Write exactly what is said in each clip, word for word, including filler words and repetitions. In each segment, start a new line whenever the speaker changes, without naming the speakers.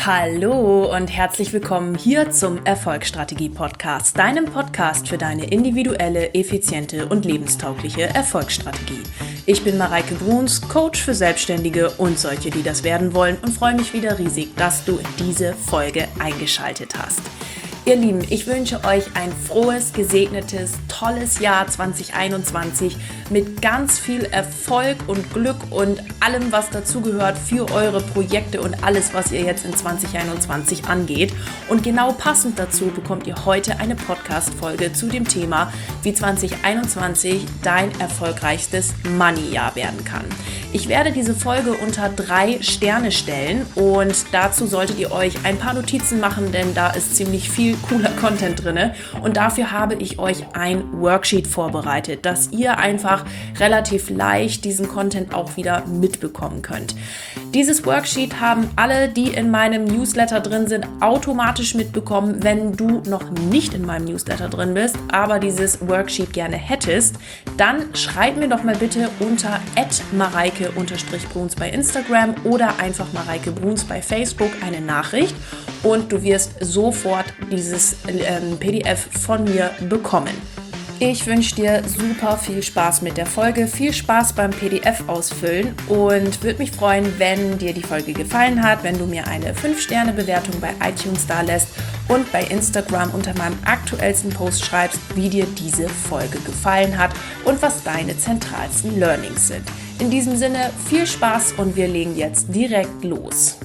Hallo und herzlich willkommen hier zum Erfolgsstrategie-Podcast, deinem Podcast für deine individuelle, effiziente und lebenstaugliche Erfolgsstrategie. Ich bin Mareike Bruns, Coach für Selbstständige und solche, die das werden wollen, und freue mich wieder riesig, dass du in diese Folge eingeschaltet hast. Ihr Lieben, ich wünsche euch ein frohes, gesegnetes, tolles Jahr zwanzig einundzwanzig mit ganz viel Erfolg und Glück und allem, was dazugehört für eure Projekte und alles, was ihr jetzt in zwanzig einundzwanzig angeht. Und genau passend dazu bekommt ihr heute eine Podcast-Folge zu dem Thema, wie zwanzig einundzwanzig dein erfolgreichstes Money-Jahr werden kann. Ich werde diese Folge unter drei Sterne stellen und dazu solltet ihr euch ein paar Notizen machen, denn da ist ziemlich viel cooler Content drin und dafür habe ich euch ein Worksheet vorbereitet, dass ihr einfach relativ leicht diesen Content auch wieder mitbekommen könnt. Dieses Worksheet haben alle, die in meinem Newsletter drin sind, automatisch mitbekommen. Wenn du noch nicht in meinem Newsletter drin bist, aber dieses Worksheet gerne hättest, dann schreib mir doch mal bitte unter at mareike bruns bei Instagram oder einfach Mareike Bruns bei Facebook eine Nachricht und du wirst sofort dieses ähm, P D F von mir bekommen. Ich wünsche dir super viel Spaß mit der Folge, viel Spaß beim P D F ausfüllen und würde mich freuen, wenn dir die Folge gefallen hat, wenn du mir eine fünf Sterne Bewertung bei iTunes dalässt und bei Instagram unter meinem aktuellsten Post schreibst, wie dir diese Folge gefallen hat und was deine zentralsten Learnings sind. In diesem Sinne, viel Spaß und wir legen jetzt direkt los.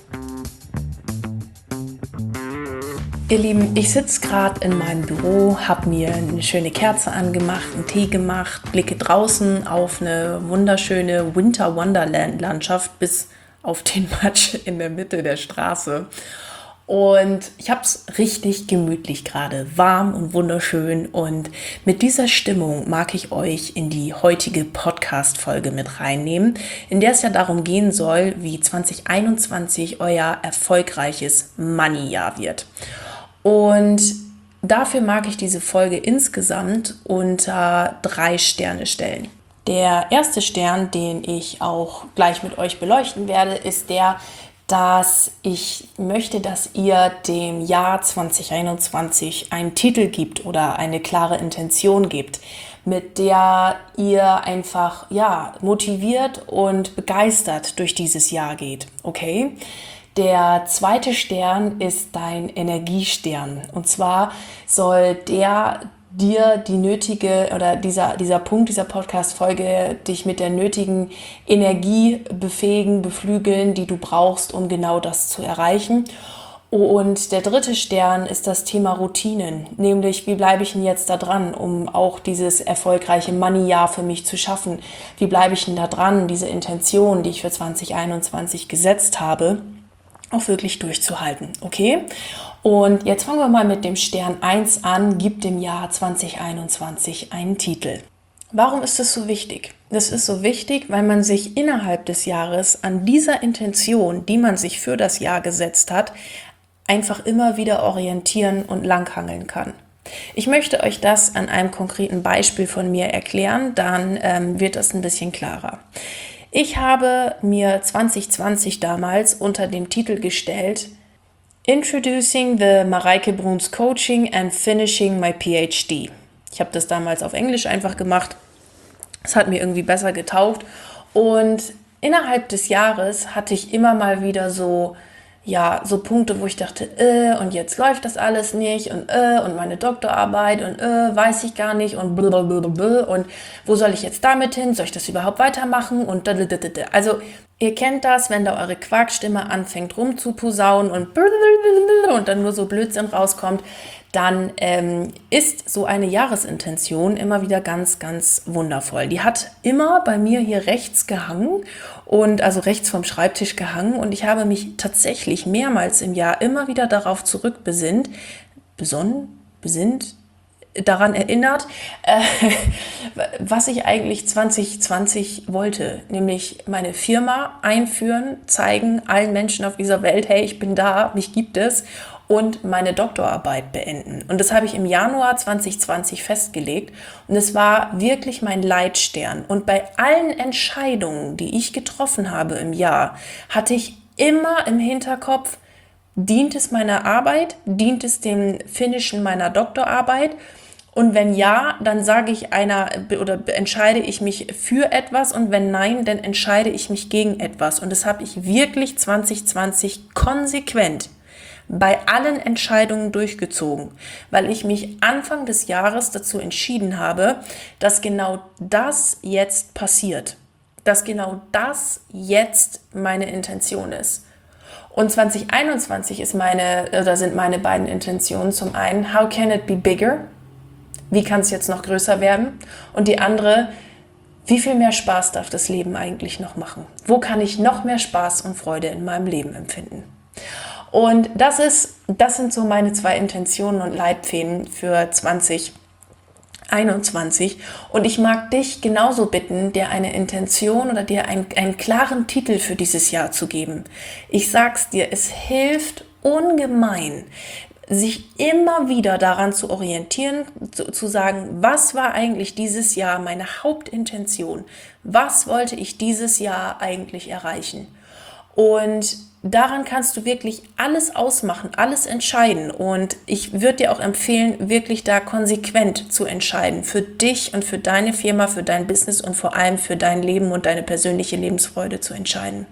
Ihr Lieben, ich sitze gerade in meinem Büro, habe mir eine schöne Kerze angemacht, einen Tee gemacht, blicke draußen auf eine wunderschöne Winter Wonderland Landschaft bis auf den Matsch in der Mitte der Straße. Und ich habe es richtig gemütlich gerade, warm und wunderschön. Und mit dieser Stimmung mag ich euch in die heutige Podcast-Folge mit reinnehmen, in der es ja darum gehen soll, wie zwanzig einundzwanzig euer erfolgreiches Money-Jahr wird. Und dafür mag ich diese Folge insgesamt unter drei Sterne stellen. Der erste Stern, den ich auch gleich mit euch beleuchten werde, ist der, dass ich möchte, dass ihr dem Jahr zwanzig einundzwanzig einen Titel gibt oder eine klare Intention gibt, mit der ihr einfach ja, motiviert und begeistert durch dieses Jahr geht. Okay? Der zweite Stern ist dein Energiestern. Und zwar soll der dir die nötige oder dieser, dieser Punkt dieser Podcast-Folge dich mit der nötigen Energie befähigen, beflügeln, die du brauchst, um genau das zu erreichen. Und der dritte Stern ist das Thema Routinen, nämlich wie bleibe ich denn jetzt da dran, um auch dieses erfolgreiche Money-Jahr für mich zu schaffen? Wie bleibe ich denn da dran, diese Intention, die ich für zwanzig einundzwanzig gesetzt habe, auch wirklich durchzuhalten, okay? Und jetzt fangen wir mal mit dem Stern eins an, gib dem Jahr zwanzig einundzwanzig einen Titel. Warum ist das so wichtig? Das ist so wichtig, weil man sich innerhalb des Jahres an dieser Intention, die man sich für das Jahr gesetzt hat, einfach immer wieder orientieren und langhangeln kann. Ich möchte euch das an einem konkreten Beispiel von mir erklären, dann ähm, wird das ein bisschen klarer. Ich habe mir zwanzig zwanzig damals unter dem Titel gestellt, Introducing the Mareike Bruns Coaching and Finishing my P H D. Ich habe das damals auf Englisch einfach gemacht. Es hat mir irgendwie besser getaugt. Und innerhalb des Jahres hatte ich immer mal wieder so, ja, so Punkte, wo ich dachte, äh, und jetzt läuft das alles nicht und äh, und meine Doktorarbeit und äh, weiß ich gar nicht und blablabla und wo soll ich jetzt damit hin? Soll ich das überhaupt weitermachen? Und dadadadada. Also ihr kennt das, wenn da eure Quarkstimme anfängt rumzuposaunen und und dann nur so Blödsinn rauskommt, dann ähm, ist so eine Jahresintention immer wieder ganz, ganz wundervoll. Die hat immer bei mir hier rechts gehangen und also rechts vom Schreibtisch gehangen und ich habe mich tatsächlich mehrmals im Jahr immer wieder darauf zurückbesinnt, besonnen, besinnt, daran erinnert, äh, was ich eigentlich zwanzig zwanzig wollte, nämlich meine Firma einführen, zeigen allen Menschen auf dieser Welt, hey, ich bin da, mich gibt es, und meine Doktorarbeit beenden. Und das habe ich im Januar zwanzig zwanzig festgelegt und es war wirklich mein Leitstern. Und bei allen Entscheidungen, die ich getroffen habe im Jahr, hatte ich immer im Hinterkopf, Dient es meiner Arbeit? Dient es dem Finishen meiner Doktorarbeit? Und wenn ja, dann sage ich einer oder entscheide ich mich für etwas, und wenn nein, dann entscheide ich mich gegen etwas. Und das habe ich wirklich zwanzig zwanzig konsequent bei allen Entscheidungen durchgezogen, weil ich mich Anfang des Jahres dazu entschieden habe, dass genau das jetzt passiert, dass genau das jetzt meine Intention ist. Und zwanzig einundzwanzig ist meine, oder sind meine beiden Intentionen zum einen, how can it be bigger? Wie kann es jetzt noch größer werden? Und die andere, wie viel mehr Spaß darf das Leben eigentlich noch machen? Wo kann ich noch mehr Spaß und Freude in meinem Leben empfinden? Und das ist, das sind so meine zwei Intentionen und Leitfäden für zwanzig einundzwanzig. Und ich mag dich genauso bitten, dir eine Intention oder dir einen, einen klaren Titel für dieses Jahr zu geben. Ich sag's dir, es hilft ungemein, sich immer wieder daran zu orientieren, zu, zu sagen, was war eigentlich dieses Jahr meine Hauptintention? Was wollte ich dieses Jahr eigentlich erreichen? Und daran kannst du wirklich alles ausmachen, alles entscheiden. Und ich würde dir auch empfehlen, wirklich da konsequent zu entscheiden. Für dich und für deine Firma, für dein Business und vor allem für dein Leben und deine persönliche Lebensfreude zu entscheiden.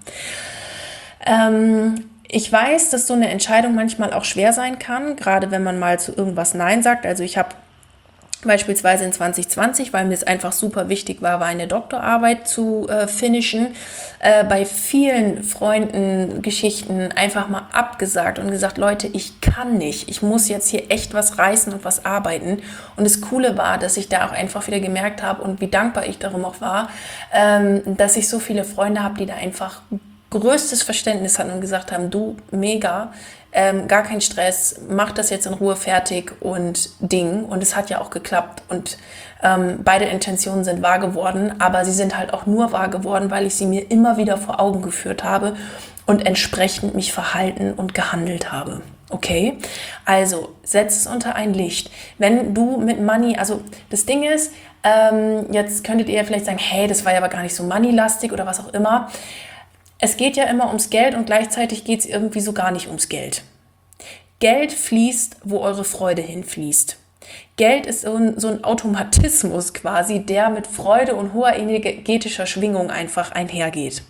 Ähm, ich weiß, dass so eine Entscheidung manchmal auch schwer sein kann, gerade wenn man mal zu irgendwas Nein sagt. Also ich habe beispielsweise in zwanzig zwanzig, weil mir es einfach super wichtig war, eine Doktorarbeit zu äh, finishen, äh, bei vielen Freunden, Geschichten einfach mal abgesagt und gesagt, Leute, ich kann nicht, ich muss jetzt hier echt was reißen und was arbeiten. Und das Coole war, dass ich da auch einfach wieder gemerkt habe und wie dankbar ich darum auch war, ähm, dass ich so viele Freunde habe, die da einfach größtes Verständnis hatten und gesagt haben, du, mega, ähm, gar kein Stress, mach das jetzt in Ruhe fertig und Ding. Und es hat ja auch geklappt und ähm, beide Intentionen sind wahr geworden, aber sie sind halt auch nur wahr geworden, weil ich sie mir immer wieder vor Augen geführt habe und entsprechend mich verhalten und gehandelt habe. Okay, also setz es unter ein Licht. Wenn du mit Money, also das Ding ist, ähm, jetzt könntet ihr vielleicht sagen, hey, das war ja aber gar nicht so money-lastig oder was auch immer. Es geht ja immer ums Geld und gleichzeitig geht es irgendwie so gar nicht ums Geld. Geld fließt, wo eure Freude hinfließt. Geld ist so ein, so ein Automatismus quasi, der mit Freude und hoher energetischer Schwingung einfach einhergeht.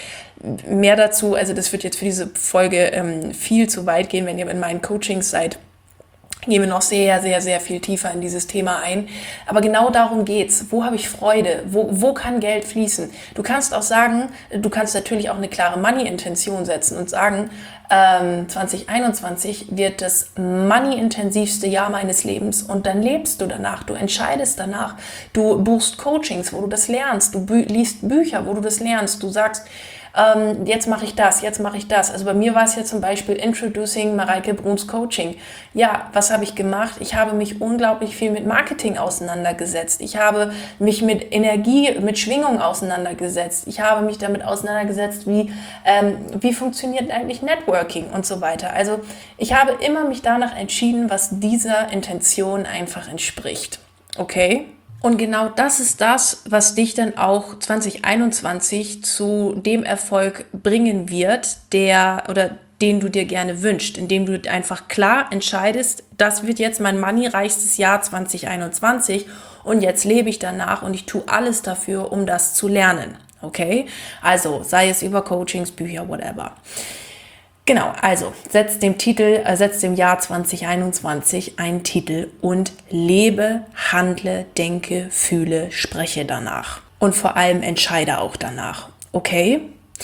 Mehr dazu, also das wird jetzt für diese Folge ähm, viel zu weit gehen, wenn ihr in meinen Coachings seid. Gehen wir noch sehr, sehr, sehr viel tiefer in dieses Thema ein. Aber genau darum geht's. Wo habe ich Freude? Wo, wo kann Geld fließen? Du kannst auch sagen, du kannst natürlich auch eine klare Money-Intention setzen und sagen, ähm, zwanzig einundzwanzig wird das money-intensivste Jahr meines Lebens und dann lebst du danach, du entscheidest danach. Du buchst Coachings, wo du das lernst. Du bü- liest Bücher, wo du das lernst. Du sagst, Ähm, jetzt mache ich das, jetzt mache ich das. Also bei mir war es jetzt zum Beispiel Introducing Mareike Bruns Coaching. Ja, was habe ich gemacht? Ich habe mich unglaublich viel mit Marketing auseinandergesetzt. Ich habe mich mit Energie, mit Schwingung auseinandergesetzt. Ich habe mich damit auseinandergesetzt, wie, ähm, wie funktioniert eigentlich Networking und so weiter. Also ich habe immer mich danach entschieden, was dieser Intention einfach entspricht. Okay? Und genau das ist das, was dich dann auch zwanzig einundzwanzig zu dem Erfolg bringen wird, der oder den du dir gerne wünschst, indem du einfach klar entscheidest, das wird jetzt mein moneyreichstes Jahr zwanzig einundzwanzig und jetzt lebe ich danach und ich tue alles dafür, um das zu lernen. Okay? Also sei es über Coachings, Bücher, whatever. Genau, also setz dem Titel, äh, setz dem Jahr zwanzig einundzwanzig einen Titel und lebe, handle, denke, fühle, spreche danach. Und vor allem entscheide auch danach. Okay?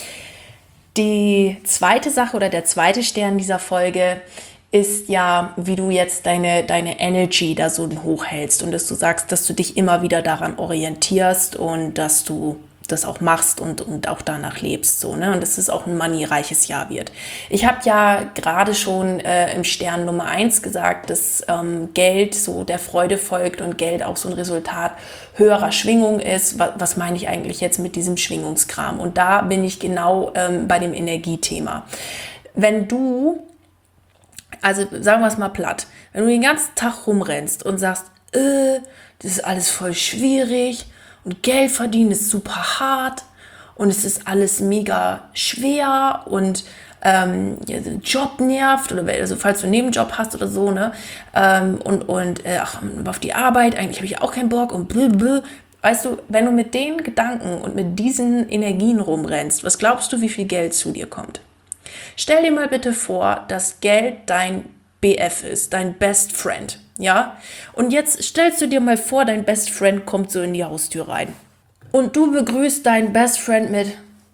Die zweite Sache oder der zweite Stern dieser Folge ist ja, wie du jetzt deine, deine Energy da so hochhältst und dass du sagst, dass du dich immer wieder daran orientierst und dass du das auch machst und, und auch danach lebst, so, ne? Und dass es auch ein moneyreiches Jahr wird. Ich habe ja gerade schon äh, im Stern Nummer eins gesagt, dass ähm, Geld so der Freude folgt und Geld auch so ein Resultat höherer Schwingung ist. Was, was meine ich eigentlich jetzt mit diesem Schwingungskram? Und da bin ich genau ähm, bei dem Energiethema. Wenn du, also sagen wir es mal platt, wenn du den ganzen Tag rumrennst und sagst, äh, das ist alles voll schwierig, und Geld verdienen ist super hart und es ist alles mega schwer und ähm, Job nervt oder also falls du einen Nebenjob hast oder so, ne, ähm, und, und äh, ach, auf die Arbeit, eigentlich habe ich auch keinen Bock und blablabla. Weißt du, wenn du mit den Gedanken und mit diesen Energien rumrennst, was glaubst du, wie viel Geld zu dir kommt? Stell dir mal bitte vor, dass Geld dein B F ist, dein Best Friend, ja? Und jetzt stellst du dir mal vor, dein Best Friend kommt so in die Haustür rein. Und du begrüßt deinen Best Friend mit,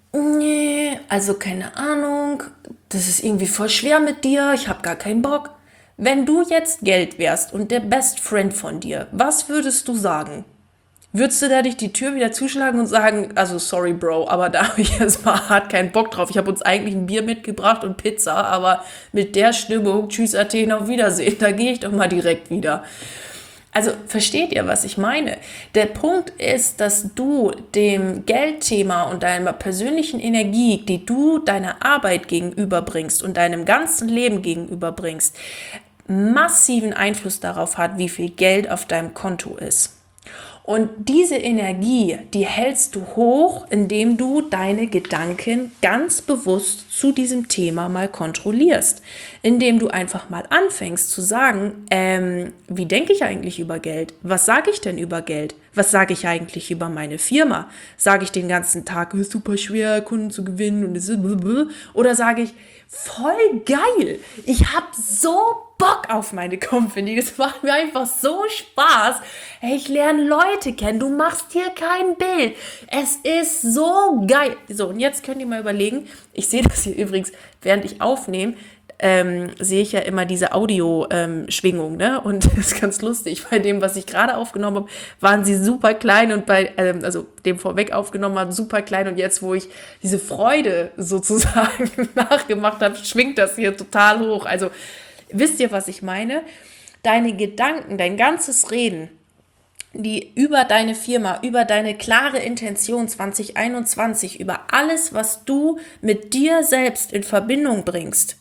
nee, also keine Ahnung, das ist irgendwie voll schwer mit dir, ich habe gar keinen Bock. Wenn du jetzt Geld wärst und der Best Friend von dir, was würdest du sagen? Würdest du da dich die Tür wieder zuschlagen und sagen, also sorry Bro, aber da habe ich jetzt mal hart keinen Bock drauf. Ich habe uns eigentlich ein Bier mitgebracht und Pizza, aber mit der Stimmung, tschüss Athen, auf Wiedersehen, da gehe ich doch mal direkt wieder. Also versteht ihr, was ich meine? Der Punkt ist, dass du dem Geldthema und deiner persönlichen Energie, die du deiner Arbeit gegenüberbringst und deinem ganzen Leben gegenüberbringst, massiven Einfluss darauf hat, wie viel Geld auf deinem Konto ist. Und diese Energie, die hältst du hoch, indem du deine Gedanken ganz bewusst zu diesem Thema mal kontrollierst. Indem du einfach mal anfängst zu sagen, ähm, wie denke ich eigentlich über Geld? Was sage ich denn über Geld? Was sage ich eigentlich über meine Firma? Sage ich den ganzen Tag, es ist super schwer, Kunden zu gewinnen und es ist blablabla? Oder sage ich, voll geil, ich habe so Bock auf meine Company, das macht mir einfach so Spaß. Hey, ich lerne Leute kennen, du machst hier kein Bild. Es ist so geil. So, und jetzt könnt ihr mal überlegen, ich sehe das hier übrigens, während ich aufnehme, ähm, sehe ich ja immer diese Audio-Schwingung, ähm, ne? Und das ist ganz lustig. Bei dem, was ich gerade aufgenommen habe, waren sie super klein und bei, ähm, also dem vorweg aufgenommen habe, super klein und jetzt, wo ich diese Freude sozusagen nachgemacht habe, schwingt das hier total hoch. Also, wisst ihr, was ich meine? Deine Gedanken, dein ganzes Reden, die über deine Firma, über deine klare Intention zwanzig einundzwanzig, über alles, was du mit dir selbst in Verbindung bringst,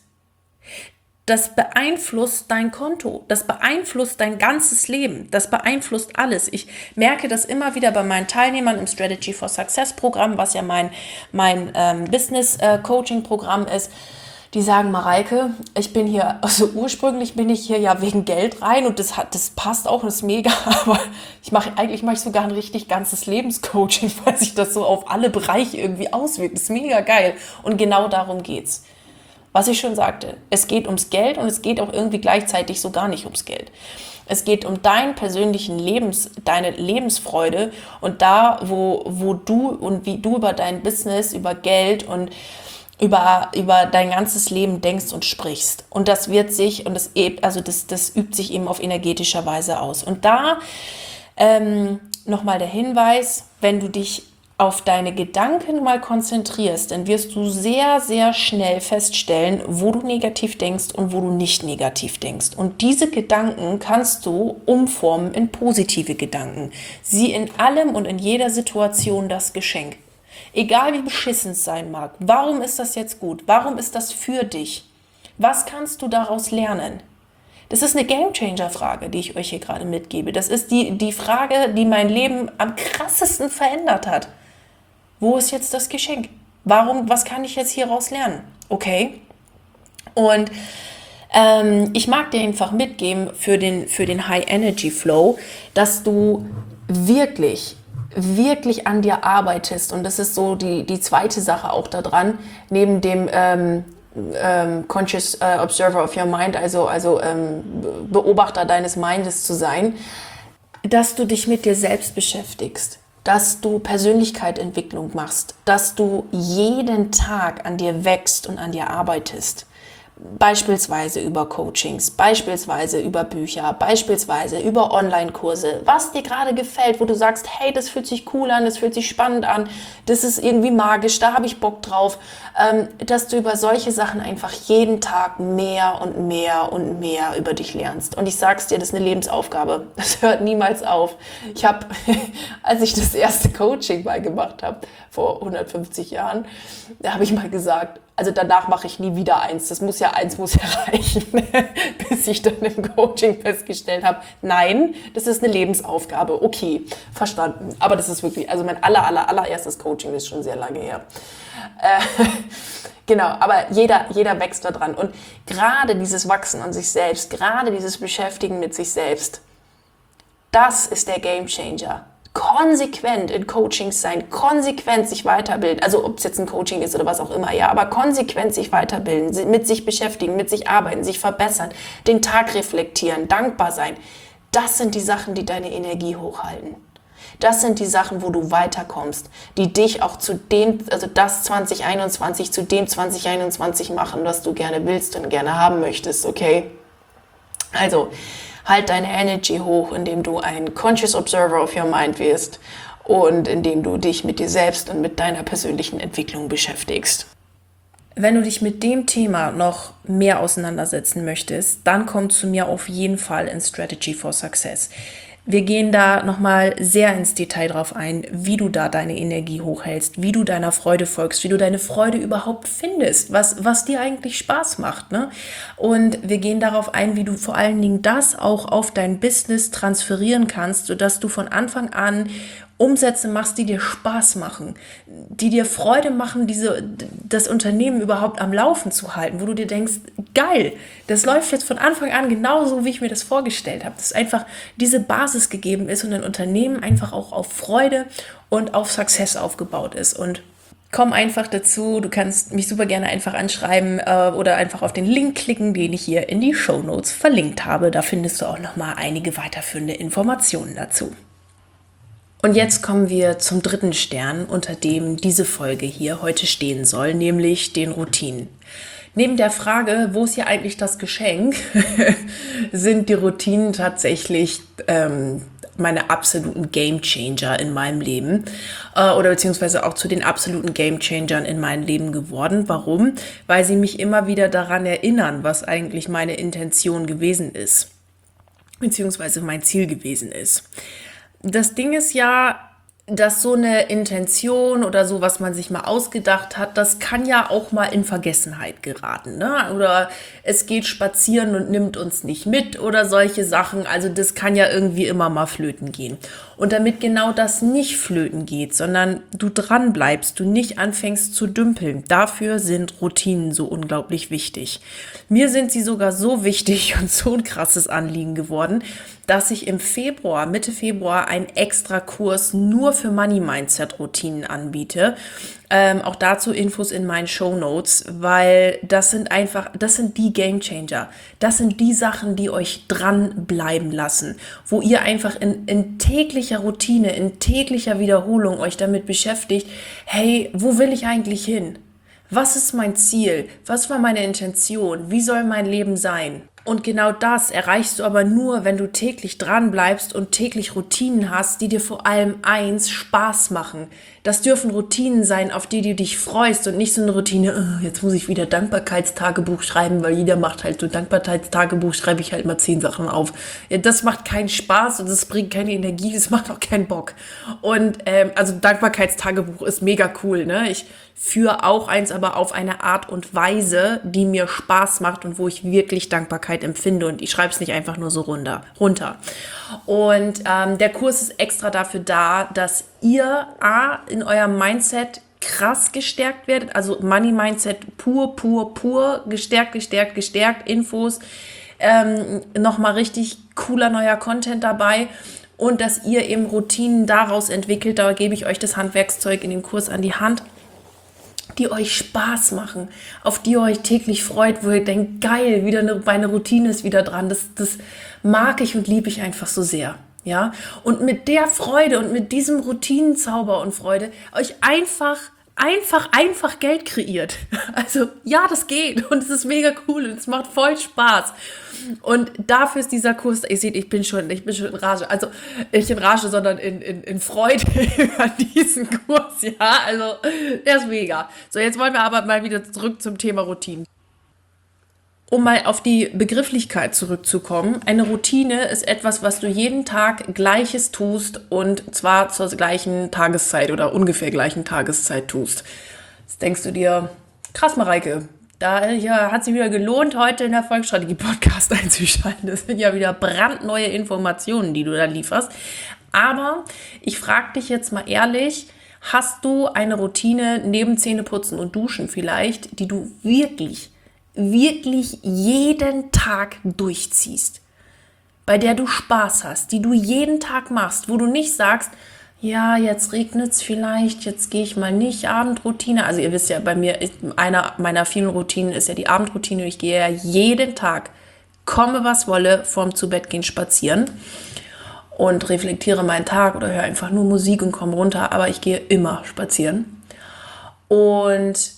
das beeinflusst dein Konto, das beeinflusst dein ganzes Leben, das beeinflusst alles. Ich merke das immer wieder bei meinen Teilnehmern im Strategy for Success Programm, was ja mein, mein ähm, Business-Coaching-Programm ist. Die sagen, Mareike, ich bin hier, also ursprünglich bin ich hier ja wegen Geld rein und das hat, das passt auch, das ist mega, aber ich mache, eigentlich mache ich sogar ein richtig ganzes Lebenscoaching, weil sich das so auf alle Bereiche irgendwie auswirkt. Das ist mega geil und genau darum geht's. Was ich schon sagte, es geht ums Geld und es geht auch irgendwie gleichzeitig so gar nicht ums Geld. Es geht um deinen persönlichen Lebens, deine Lebensfreude und da, wo, wo du und wie du über dein Business, über Geld und über, über dein ganzes Leben denkst und sprichst. Und das wird sich, und das, also das, das übt sich eben auf energetischer Weise aus. Und da ähm, nochmal der Hinweis, wenn du dich auf deine Gedanken mal konzentrierst, dann wirst du sehr, sehr schnell feststellen, wo du negativ denkst und wo du nicht negativ denkst. Und diese Gedanken kannst du umformen in positive Gedanken. Sieh in allem und in jeder Situation das Geschenk. Egal wie beschissen es sein mag. Warum ist das jetzt gut? Warum ist das für dich? Was kannst du daraus lernen? Das ist eine Gamechanger-Frage, die ich euch hier gerade mitgebe. Das ist die, die Frage, die mein Leben am krassesten verändert hat. Wo ist jetzt das Geschenk? Warum, was kann ich jetzt hieraus lernen? Okay? Und ähm, ich mag dir einfach mitgeben für den, für den High-Energy-Flow, dass du wirklich, wirklich an dir arbeitest. Und das ist so die, die zweite Sache auch daran, neben dem ähm, ähm, Conscious äh, Observer of your Mind, also, also ähm, Beobachter deines Mindes zu sein, dass du dich mit dir selbst beschäftigst. Dass du Persönlichkeitsentwicklung machst, dass du jeden Tag an dir wächst und an dir arbeitest. Beispielsweise über Coachings, beispielsweise über Bücher, beispielsweise über Online-Kurse, was dir gerade gefällt, wo du sagst, hey, das fühlt sich cool an, das fühlt sich spannend an, das ist irgendwie magisch, da habe ich Bock drauf, ähm, dass du über solche Sachen einfach jeden Tag mehr und mehr und mehr über dich lernst. Und ich sag's dir, das ist eine Lebensaufgabe, das hört niemals auf. Ich habe, als ich das erste Coaching mal gemacht habe, vor hundertfünfzig Jahren, da habe ich mal gesagt,
Also danach mache ich nie wieder eins. Das muss ja, eins muss ja reichen, bis ich dann im Coaching festgestellt habe, nein, das ist eine Lebensaufgabe. Okay, verstanden. Aber das ist wirklich, also mein aller, aller, allererstes Coaching ist schon sehr lange her. Äh, genau, aber jeder, jeder wächst da dran. Und gerade dieses Wachsen an sich selbst, gerade dieses Beschäftigen mit sich selbst, das ist der Gamechanger. Konsequent in Coachings sein, konsequent sich weiterbilden, also ob es jetzt ein Coaching ist oder was auch immer, ja, aber konsequent sich weiterbilden, mit sich beschäftigen, mit sich arbeiten, sich verbessern, den Tag reflektieren, dankbar sein. Das sind die Sachen, die deine Energie hochhalten. Das sind die Sachen, wo du weiterkommst, die dich auch zu dem, also das zwanzig einundzwanzig zu dem zwanzig einundzwanzig machen, was du gerne willst und gerne haben möchtest, okay? Also, halt deine Energy hoch, indem du ein Conscious Observer of your Mind wirst und indem du dich mit dir selbst und mit deiner persönlichen Entwicklung beschäftigst.
Wenn du dich mit dem Thema noch mehr auseinandersetzen möchtest, dann komm zu mir auf jeden Fall in Strategy for Success. Wir gehen da nochmal sehr ins Detail drauf ein, wie du da deine Energie hochhältst, wie du deiner Freude folgst, wie du deine Freude überhaupt findest, was, was dir eigentlich Spaß macht, ne? Und wir gehen darauf ein, wie du vor allen Dingen das auch auf dein Business transferieren kannst, sodass du von Anfang an Umsätze machst, die dir Spaß machen, die dir Freude machen, diese, das Unternehmen überhaupt am Laufen zu halten, wo du dir denkst, geil, das läuft jetzt von Anfang an genauso, wie ich mir das vorgestellt habe. Dass einfach diese Basis gegeben ist und ein Unternehmen einfach auch auf Freude und auf Success aufgebaut ist. Und komm einfach dazu, du kannst mich super gerne einfach anschreiben äh, oder einfach auf den Link klicken, den ich hier in die Shownotes verlinkt habe. Da findest du auch nochmal einige weiterführende Informationen dazu. Und jetzt kommen wir zum dritten Stern, unter dem diese Folge hier heute stehen soll, nämlich den Routinen. Neben der Frage, wo ist hier eigentlich das Geschenk, sind die Routinen tatsächlich ähm, meine absoluten Gamechanger in meinem Leben äh, oder beziehungsweise auch zu den absoluten Gamechangern in meinem Leben geworden. Warum? Weil sie mich immer wieder daran erinnern, was eigentlich meine Intention gewesen ist, beziehungsweise mein Ziel gewesen ist. Das Ding ist ja, dass so eine Intention oder so, was man sich mal ausgedacht hat, das kann ja auch mal in Vergessenheit geraten, ne? Oder es geht spazieren und nimmt uns nicht mit oder solche Sachen. Also das kann ja irgendwie immer mal flöten gehen. Und damit genau das nicht flöten geht, sondern du dran bleibst, du nicht anfängst zu dümpeln, dafür sind Routinen so unglaublich wichtig. Mir sind sie sogar so wichtig und so ein krasses Anliegen geworden, dass ich im Februar, Mitte Februar, einen extra Kurs nur für Money-Mindset-Routinen anbiete. Ähm, auch dazu Infos in meinen Shownotes, weil das sind einfach, das sind die Gamechanger. Das sind die Sachen, die euch dranbleiben lassen, wo ihr einfach in, in täglicher Routine, in täglicher Wiederholung euch damit beschäftigt, hey, wo will ich eigentlich hin? Was ist mein Ziel? Was war meine Intention? Wie soll mein Leben sein? Und genau das erreichst du aber nur, wenn du täglich dran bleibst und täglich Routinen hast, die dir vor allem eins Spaß machen. Das dürfen Routinen sein, auf die du dich freust und nicht so eine Routine, oh, jetzt muss ich wieder Dankbarkeitstagebuch schreiben, weil jeder macht halt so Dankbarkeitstagebuch, schreibe ich halt mal zehn Sachen auf. Ja, das macht keinen Spaß und das bringt keine Energie, das macht auch keinen Bock. Und ähm, also Dankbarkeitstagebuch ist mega cool, ne? Ich führe auch eins, aber auf eine Art und Weise, die mir Spaß macht und wo ich wirklich Dankbarkeit empfinde und ich schreibe es nicht einfach nur so runter. runter. Und ähm, der Kurs ist extra dafür da, dass ihr A, in eurem Mindset krass gestärkt werdet, also Money Mindset pur, pur, pur, gestärkt, gestärkt, gestärkt, Infos, ähm, nochmal richtig cooler neuer Content dabei und dass ihr eben Routinen daraus entwickelt, da gebe ich euch das Handwerkszeug in dem Kurs an die Hand, die euch Spaß machen, auf die ihr euch täglich freut, wo ihr denkt, geil, wieder eine, meine Routine ist wieder dran. Das, das mag ich und liebe ich einfach so sehr. Ja? Und mit der Freude und mit diesem Routinenzauber und Freude euch einfach, einfach, einfach Geld kreiert. Also ja, das geht und es ist mega cool und es macht voll Spaß. Und dafür ist dieser Kurs, ihr seht, ich bin schon, ich bin schon in Rage, also nicht in Rage, sondern in, in, in Freude über diesen Kurs, ja, also der ist mega. So, jetzt wollen wir aber mal wieder zurück zum Thema Routinen. Um mal auf die Begrifflichkeit zurückzukommen, eine Routine ist etwas, was du jeden Tag Gleiches tust und zwar zur gleichen Tageszeit oder ungefähr gleichen Tageszeit tust. Jetzt denkst du dir, Krass, Mareike. Da ja, hat sich wieder gelohnt, heute in der Erfolgsstrategie-Podcast einzuschalten. Das sind ja wieder brandneue Informationen, die du da lieferst. Aber ich frage dich jetzt mal ehrlich, hast du eine Routine neben Zähneputzen und Duschen vielleicht, die du wirklich, wirklich jeden Tag durchziehst? Bei der du Spaß hast, die du jeden Tag machst, wo du nicht sagst, ja, jetzt regnet es vielleicht, jetzt gehe ich mal nicht Abendroutine. Also ihr wisst ja, bei mir, ist einer meiner vielen Routinen ist ja die Abendroutine. Ich gehe ja jeden Tag, komme was wolle, vorm Zubettgehen spazieren und reflektiere meinen Tag oder höre einfach nur Musik und komme runter. Aber ich gehe immer spazieren. Und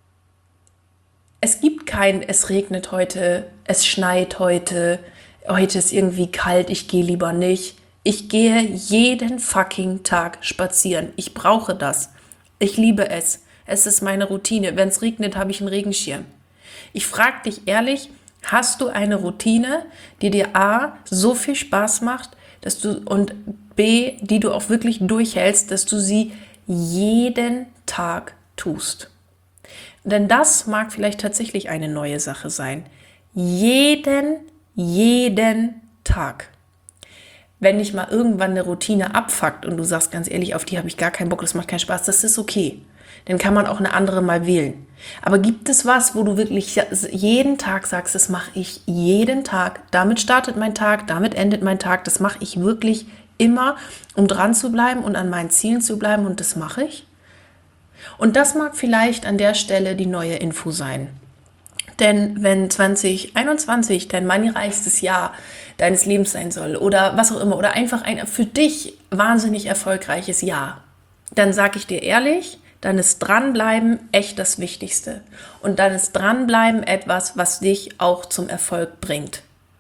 es gibt kein, es regnet heute, es schneit heute, heute ist irgendwie kalt, ich gehe lieber nicht. Ich gehe jeden fucking Tag spazieren. Ich brauche das. Ich liebe es. Es ist meine Routine. Wenn es regnet, habe ich einen Regenschirm. Ich frage dich ehrlich, hast du eine Routine, die dir A, so viel Spaß macht, dass du und B, die du auch wirklich durchhältst, dass du sie jeden Tag tust? Denn das mag vielleicht tatsächlich eine neue Sache sein. Jeden, jeden Tag. Wenn dich mal irgendwann eine Routine abfuckt und du sagst ganz ehrlich, auf die habe ich gar keinen Bock, das macht keinen Spaß, das ist okay. Dann kann man auch eine andere mal wählen. Aber gibt es was, wo du wirklich jeden Tag sagst, das mache ich jeden Tag, damit startet mein Tag, damit endet mein Tag, das mache ich wirklich immer, um dran zu bleiben und an meinen Zielen zu bleiben und das mache ich? Und das mag vielleicht an der Stelle die neue Info sein. Denn wenn zwanzig einundzwanzig dein moneyreichstes Jahr deines Lebens sein soll oder was auch immer oder einfach ein für dich wahnsinnig erfolgreiches Jahr, dann sage ich dir ehrlich, dann ist Dranbleiben echt das Wichtigste. Und dann ist Dranbleiben etwas, was dich auch zum Erfolg bringt.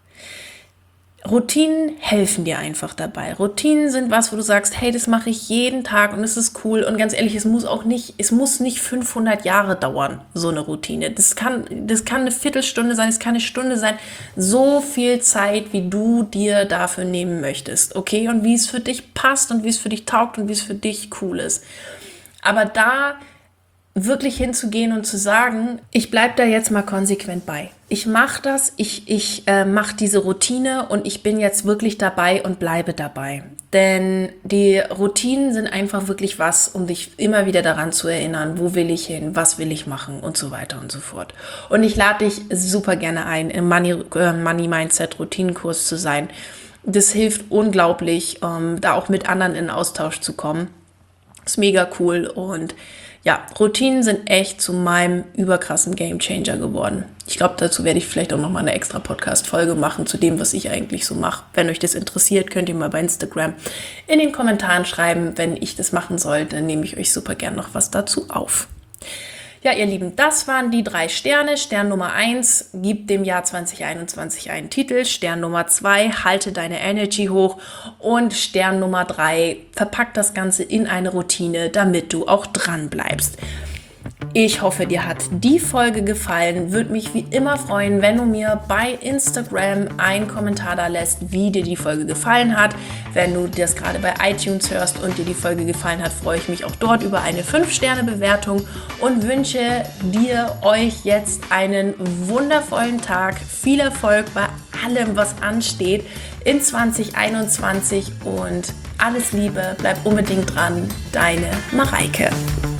Routinen helfen dir einfach dabei. Routinen sind was, wo du sagst, hey, das mache ich jeden Tag und es ist cool. Und ganz ehrlich, es muss auch nicht, es muss nicht fünfhundert Jahre dauern, so eine Routine. Das kann, das kann eine Viertelstunde sein, es kann eine Stunde sein. So viel Zeit, wie du dir dafür nehmen möchtest, okay? Und wie es für dich passt und wie es für dich taugt und wie es für dich cool ist. Aber da wirklich hinzugehen und zu sagen, ich bleibe da jetzt mal konsequent bei. Ich mache das, ich, ich äh, mache diese Routine und ich bin jetzt wirklich dabei und bleibe dabei. Denn die Routinen sind einfach wirklich was, um dich immer wieder daran zu erinnern, wo will ich hin, was will ich machen und so weiter und so fort. Und ich lade dich super gerne ein, im Money, äh, Money Mindset Routinenkurs zu sein. Das hilft unglaublich, ähm, da auch mit anderen in Austausch zu kommen. Ist mega cool und ja, Routinen sind echt zu meinem überkrassen Gamechanger geworden. Ich glaube, dazu werde ich vielleicht auch nochmal eine extra Podcast-Folge machen zu dem, was ich eigentlich so mache. Wenn euch das interessiert, könnt ihr mal bei Instagram in den Kommentaren schreiben. Wenn ich das machen soll, dann nehme ich euch super gern noch was dazu auf. Ja, ihr Lieben, das waren die drei Sterne. Stern Nummer eins, gib dem Jahr zwanzig einundzwanzig einen Titel. Stern Nummer zwei, halte deine Energy hoch. Und Stern Nummer drei, verpack das Ganze in eine Routine, damit du auch dran bleibst. Ich hoffe, dir hat die Folge gefallen. Würde mich wie immer freuen, wenn du mir bei Instagram einen Kommentar da lässt, wie dir die Folge gefallen hat. Wenn du das gerade bei iTunes hörst und dir die Folge gefallen hat, freue ich mich auch dort über eine fünf Sterne Bewertung und wünsche dir, euch jetzt einen wundervollen Tag. Viel Erfolg bei allem, was ansteht in zwanzig einundzwanzig und alles Liebe. Bleib unbedingt dran. Deine Mareike.